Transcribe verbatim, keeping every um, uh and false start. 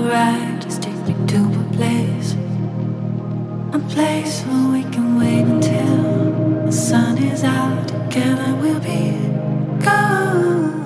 ride, just take me to a place, a place where we can wait until the sun is out. Together we'll be gone.